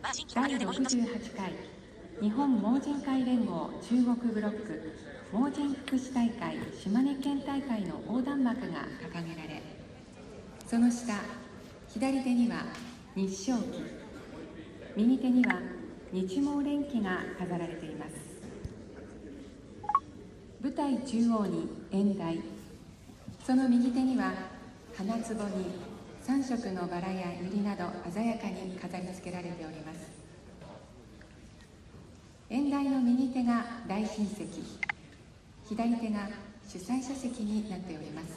第68回日本盲人会連合中国ブロック盲人福祉大会島根県大会の横断幕が掲げられ、その下、左手には日章旗、右手には日盲連旗が飾られています。舞台中央に演台、その右手には花壺に3色のバラやユリなど鮮やかに飾り付けられております。演台の右手が大賓席、左手が主催者席になっております。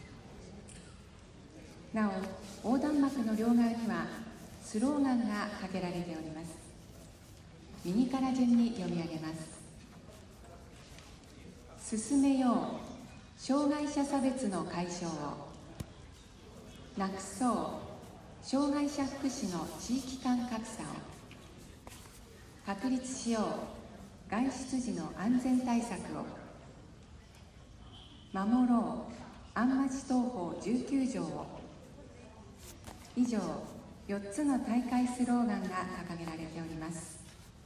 なお、横断幕の両側にはスローガンがかけられております。右から順に読み上げます。進めよう障害者差別の解消を、なくそう障害者福祉の地域間格差を、確立しよう外出時の安全対策を、守ろう安町東法19条を。以上4つの大会スローガンが掲げられております。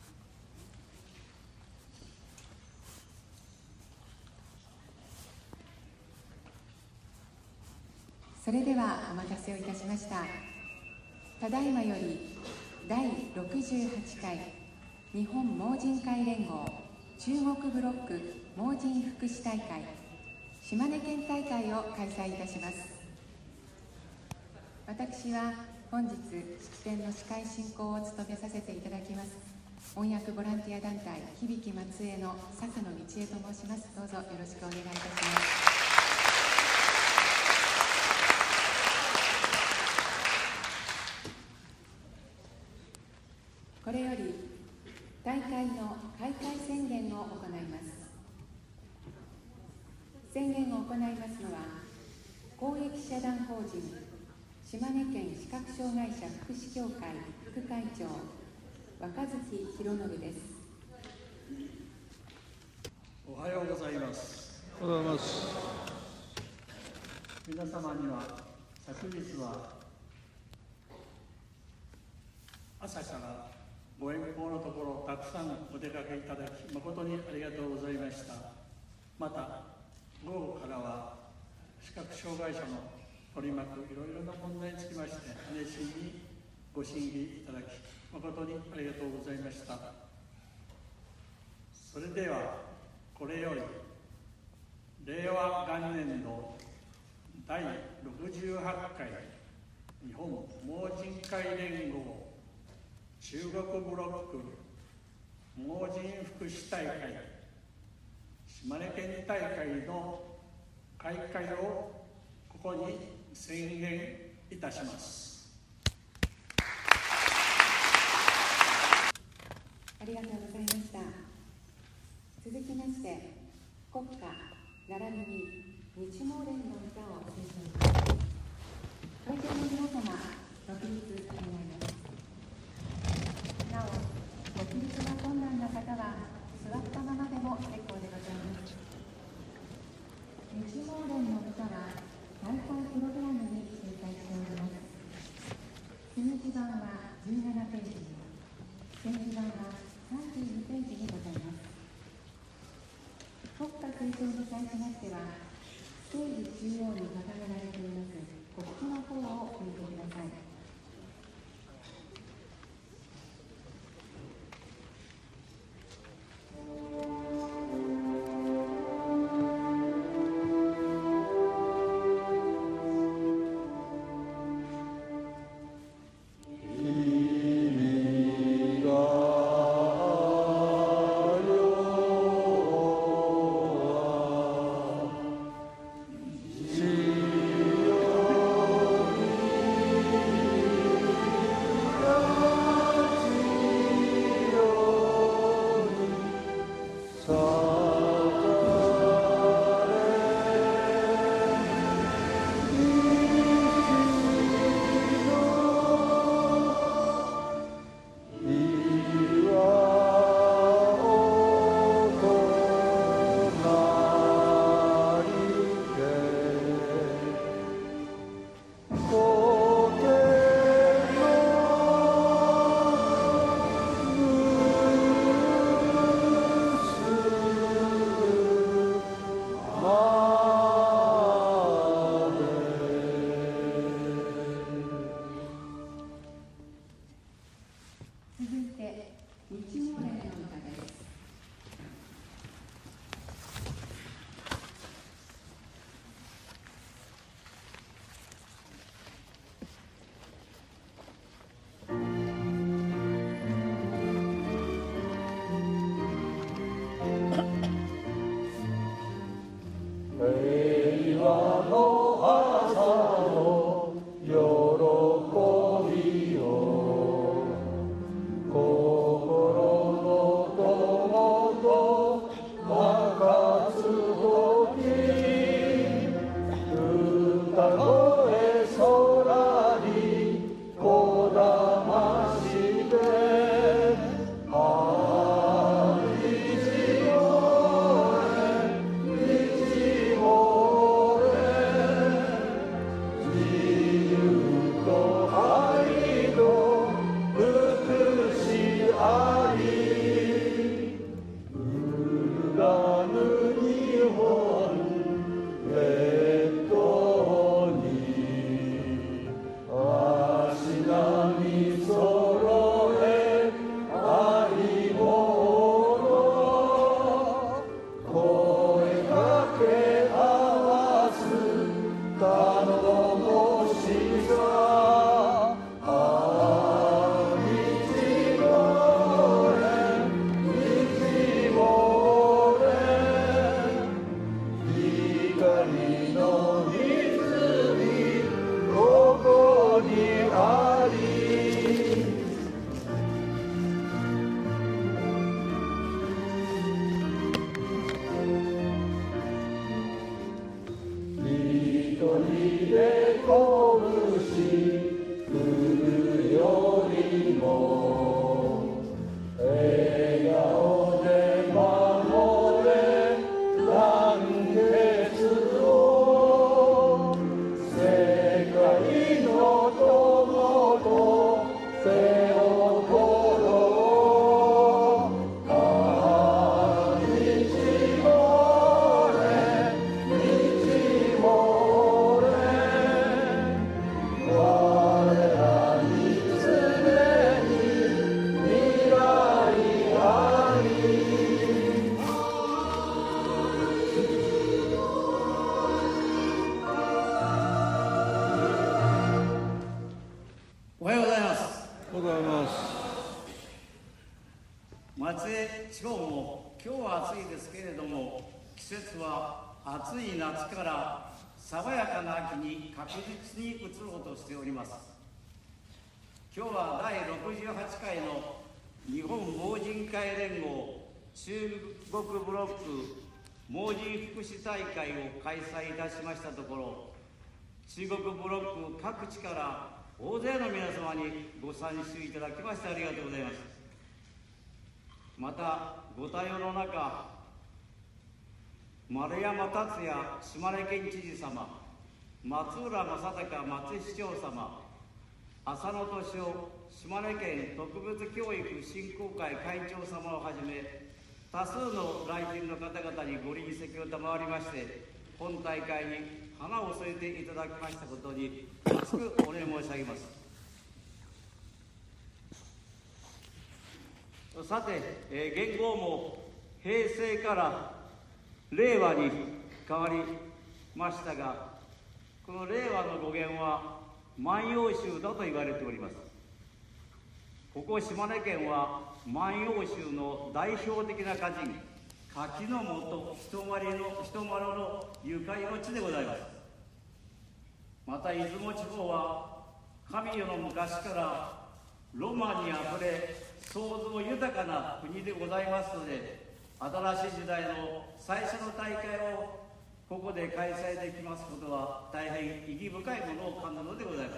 それではお待たせをいたしました。ただいまより第68回日本盲人会連合中国ブロック盲人福祉大会島根県大会を開催いたします。私は本日式典の司会進行を務めさせていただきます翻訳ボランティア団体響松江の笹野道恵と申します。どうぞよろしくお願いいたします。これより大会の開会宣言を行います。宣言を行いますのは公益社団法人島根県視覚障害者福祉協会副会長若月博信です。 おはようございます。 おはようございます。 皆様には昨日は朝からご遠方のところたくさんお出かけいただき誠にありがとうございました。また午後からは視覚障害者の取り巻くいろいろな問題につきまして熱心にご審議いただき誠にありがとうございました。それではこれより令和元年度第68回日本盲人会連合中国ブロック盲人福祉大会島根県大会の開会をここに宣言いたします。 ありがとうございました。続きまして国歌並びに日盲連の歌を斉唱いたします。会場の皆様ご起立願います。なお、ご起立が困難な方は座ったままでも結構でございます。日盲連の歌は大会プログラムに掲載しております。数字版は17ページに、展示版は32ページにございます。国歌斉唱に対しましては、ステージ中央に掲げられています国旗の方を向いてください。 「 続いて日毛連の歌です。 松江地方も今日は暑いですけれども、季節は暑い夏から爽やかな秋に確実に移ろうとしております。今日は第68回の日本盲人会連合中国ブロック盲人福祉大会を開催いたしましたところ、中国ブロック各地から大勢の皆様にご参集いただきましてありがとうございます。またご対応の中、丸山達也島根県知事様、松浦正隆松市長様、浅野俊夫島根県特別教育振興会会長様をはじめ、多数の来賓の方々にご臨席を賜りまして、本大会に花を添えていただきましたことに厚くお礼申し上げます。さて、元号も平成から令和に変わりましたが、この令和の語源は万葉集だと言われております。ここ島根県は万葉集の代表的な歌人、柿の本人丸のゆかりの地でございます。また出雲地方は神代の昔からロマンにあふれ創造豊かな国でございますので、新しい時代の最初の大会をここで開催できますことは大変意義深いものを感じるのでございます。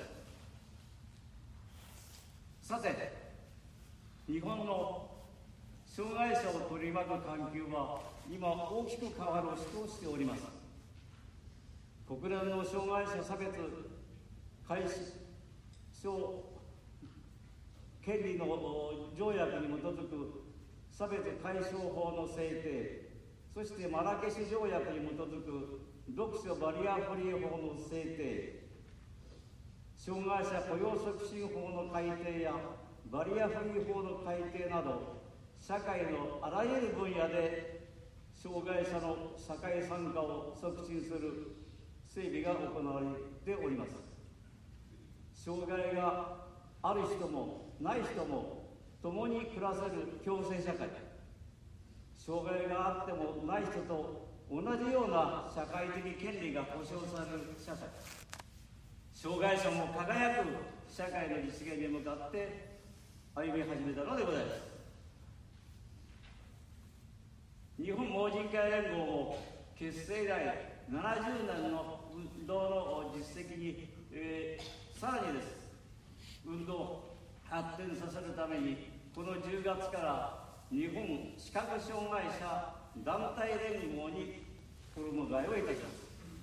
さて、日本の障害者を取り巻く環境は今大きく変わろうとしております。国連の障害者差別解消権利の条約に基づく差別解消法の制定、そしてマラケシュ条約に基づく読書バリアフリー法の制定、障害者雇用促進法の改定やバリアフリー法の改定など、社会のあらゆる分野で障害者の社会参加を促進する整備が行われております。障害がある人もない人も共に暮らせる共生社会、障害があってもない人と同じような社会的権利が保障される社会、障害者も輝く社会の実現に向かって歩み始めたのでございます。日本盲人会連合も結成以来70年の運動の実績に、さらにです、運動を発展させるために、この10月から日本視覚障害者団体連合に衣替えをいたします。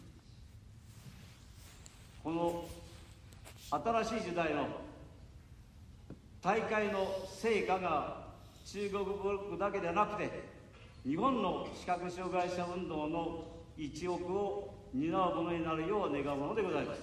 この新しい時代の大会の成果が中国ブロックだけでなくて、日本の視覚障害者運動の一翼を担うものになるよう願うものでございます。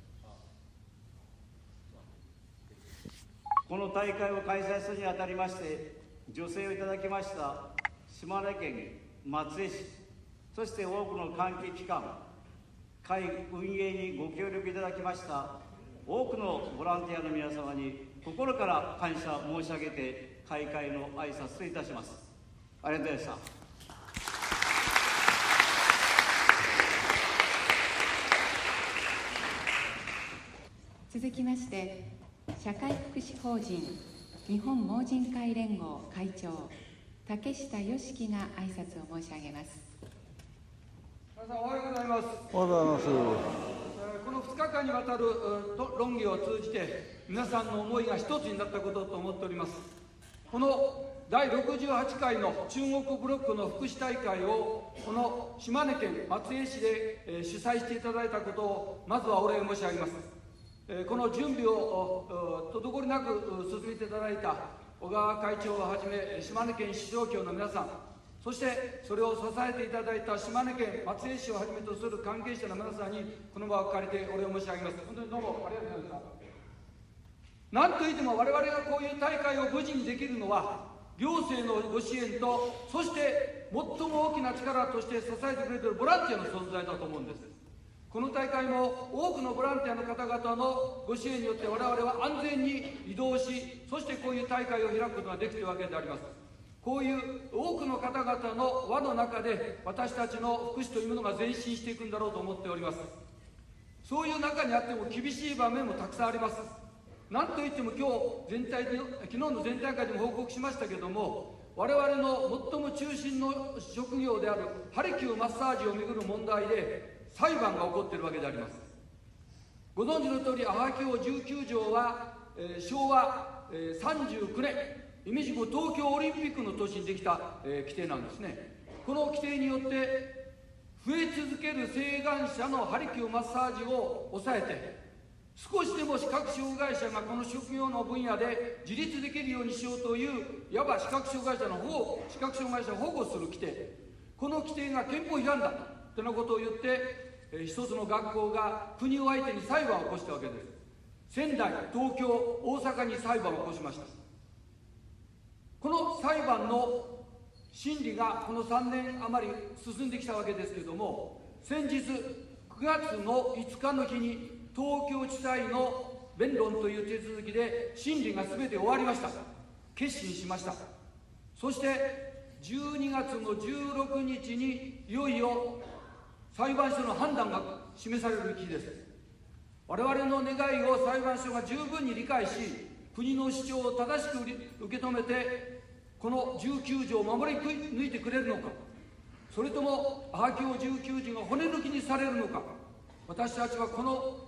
この大会を開催するにあたりまして、助成をいただきました島根県松江市、そして多くの関係機関、会運営にご協力いただきました多くのボランティアの皆様に心から感謝申し上げて、開会の挨拶といたします。ありがとうございました。 続きまして、社会福祉法人日本盲人会連合会長竹下義樹が挨拶を申し上げます。 皆さんおはようございます。 おはようございます。 この2日間にわたる論議を通じて、皆さんの思いが一つになったことと思っております。この第68回の中国ブロックの福祉大会をこの島根県松江市で主催していただいたことをまずはお礼申し上げます。この準備を滞りなく進めていただいた小川会長をはじめ、島根県市長協の皆さん、そしてそれを支えていただいた島根県松江市をはじめとする関係者の皆さんにこの場を借りてお礼を申し上げます。本当にどうもありがとうございました。何といっても我々がこういう大会を無事にできるのは、行政のご支援と、そして最も大きな力として支えてくれているボランティアの存在だと思うんです。この大会も多くのボランティアの方々のご支援によって我々は安全に移動し、そしてこういう大会を開くことができているわけであります。こういう多くの方々の輪の中で私たちの福祉というものが前進していくんだろうと思っております。そういう中にあっても厳しい場面もたくさんあります。なんといっても昨日の全体会でも報告しましたけれども、我々の最も中心の職業であるハリキューマッサージをめぐる問題で裁判が起こっているわけであります。ご存知の通り、阿波峡19条は、昭和、39年いみじく東京オリンピックの年にできた、規定なんですね。この規定によって増え続ける請願者のハリキューマッサージを抑えて、少しでも視覚障害者がこの職業の分野で自立できるようにしようという、いわば視覚障害者を保護する規定、この規定が憲法違反だということを言って、一つの学校が国を相手に裁判を起こしたわけです。仙台、東京、大阪に裁判を起こしました。この裁判の審理がこの3年余り進んできたわけですけれども、先日9月の5日の日に東京地裁の弁論という手続きで審理が全て終わりました。結審しました。そして12月の16日にいよいよ裁判所の判断が示される日です。我々の願いを裁判所が十分に理解し、国の主張を正しく受け止めて、この19条を守り抜いてくれるのか、それとも阿波峡19条が骨抜きにされるのか、私たちはこの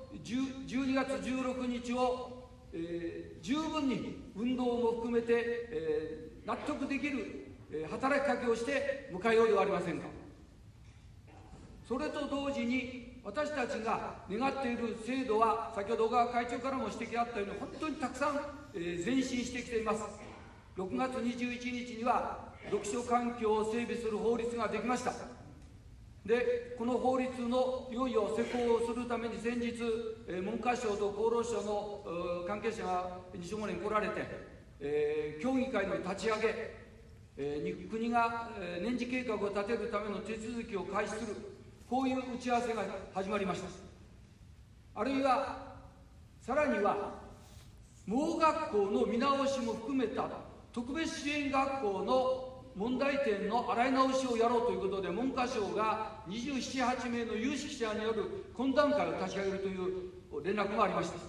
12月16日を、十分に運動も含めて、納得できる、働きかけをして迎えようではありませんか。それと同時に私たちが願っている制度は、先ほど小川会長からも指摘があったように本当にたくさん、前進してきています。6月21日には読書環境を整備する法律ができました。で、この法律のいよいよ施行をするために先日、文科省と厚労省の関係者が西村に来られて、 協議会の立ち上げ、国が年次計画を立てるための手続きを開始する、こういう打ち合わせが始まりました。あるいはさらには盲学校の見直しも含めた特別支援学校の問題点の洗い直しをやろうということで、文科省が27、8名の有識者による懇談会を立ち上げるという連絡もありました。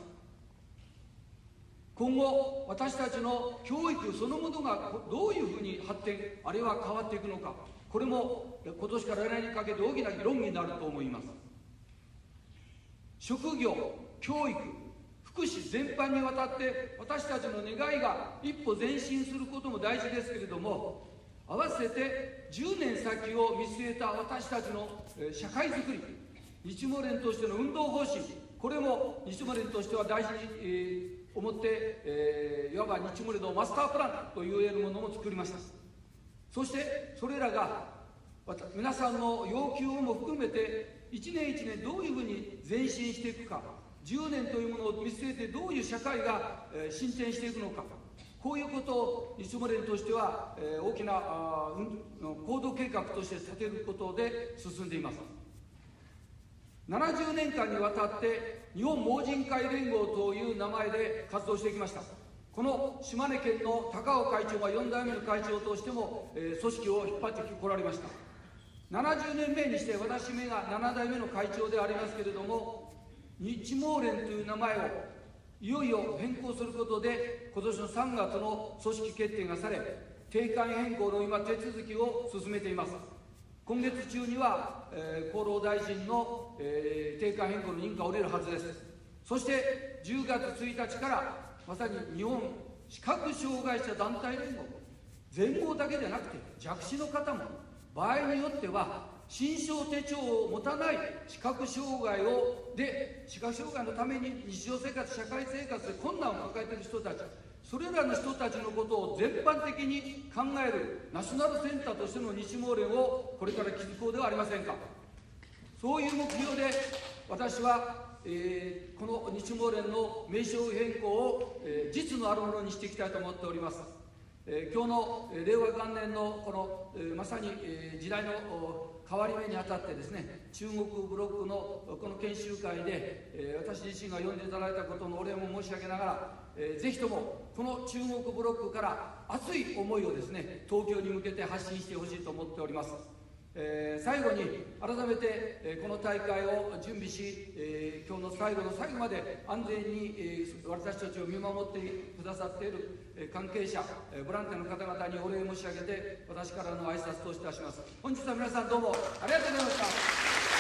今後、私たちの教育そのものがどういうふうに発展、あるいは変わっていくのか、これも今年から来年にかけて大きな議論になると思います。職業、教育、福祉全般にわたって私たちの願いが一歩前進することも大事ですけれども、合わせて10年先を見据えた私たちの社会づくり、日毛連としての運動方針、これも日毛連としては大事に思って、いわば日毛連のマスタープランといえるものも作りました。そしてそれらが皆さんの要求も含めて一年一年どういうふうに前進していくか、10年というものを見据えてどういう社会が進展していくのか、こういうことを日毛連としては大きな行動計画として立てることで進んでいます。70年間にわたって日本盲人会連合という名前で活動してきました。この島根県の高尾会長は4代目の会長としても組織を引っ張ってこられました。70年目にして私めが7代目の会長でありますけれども、日毛連という名前をいよいよ変更することで今年の3月の組織決定がされ、定款変更の今手続きを進めています。今月中には、厚労大臣の、定款変更の認可を得れるはずです。そして10月1日からまさに日本視覚障害者団体連合、全盲だけでなくて弱視の方も場合によっては診証手帳を持たない視覚障害視覚障害のために日常生活、社会生活で困難を抱えている人たち、それらの人たちのことを全般的に考えるナショナルセンターとしての日毛連をこれから築こうではありませんか。そういう目標で私は、この日毛連の名称変更を、実のあるものにしていきたいと思っております。今日の令和元年のこの、まさに、時代の変わり目にあたってですね、中国ブロックのこの研修会で、私自身が呼んでいただいたことのお礼も申し上げながら、ぜひともこの中国ブロックから熱い思いをですね、東京に向けて発信してほしいと思っております。最後に改めて、この大会を準備し、今日の最後の最後まで安全に、私たちを見守ってくださっている、関係者、ボランティアの方々にお礼申し上げて、私からの挨拶といたします。本日は皆さんどうもありがとうございました。